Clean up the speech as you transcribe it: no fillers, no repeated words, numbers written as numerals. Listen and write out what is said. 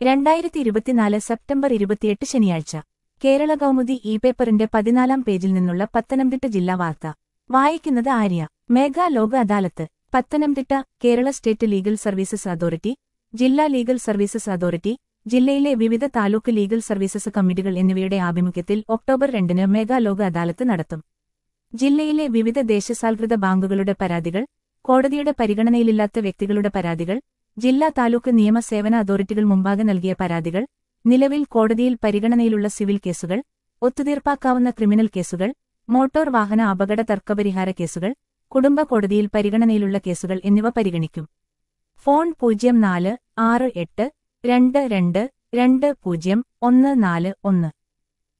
2024 September 28 ശനിയാഴ്ച കേരള കൗമുദി പേപ്പറിന്റെ 14-ാം പേജിൽ നിന്നുള്ള പത്തനംതിട്ട ജില്ലാ വാർത്ത വായിക്കുന്നത് Arya. Mega Lok Adalat Pathanamthitta. Kerala state legal services authority, ജില്ലാ ലീഗൽ സർവീസസ് അതോറിറ്റി, ജില്ലയിലെ വിവിധ താലൂക്ക് ലീഗൽ സർവീസസ് കമ്മിറ്റികൾ എന്നിവയുടെ ആഭിമുഖ്യത്തിൽ ഒക്ടോബർ 2 മെഗാ ലോക അദാലത്ത് നടത്തും. ജില്ലയിലെ വിവിധ ദേശസാൽകൃത ബാങ്കുകളുടെ പരാതികൾ, കോടതിയുടെ പരിഗണനയിലില്ലാത്ത വ്യക്തികളുടെ പരാതികൾ, ജില്ലാ താലൂക്ക് നിയമ സേവന അതോറിറ്റികൾ മുമ്പാകെ നൽകിയ പരാതികൾ, നിലവിൽ കോടതിയിൽ പരിഗണനയിലുള്ള സിവിൽ കേസുകൾ, ഒത്തുതീർപ്പാക്കാവുന്ന ക്രിമിനൽ കേസുകൾ, മോട്ടോർ വാഹന അപകട തർക്കപരിഹാര കേസുകൾ, കുടുംബ കോടതിയിൽ പരിഗണനയിലുള്ള കേസുകൾ എന്നിവ പരിഗണിക്കും. ഫോൺ 046822201441.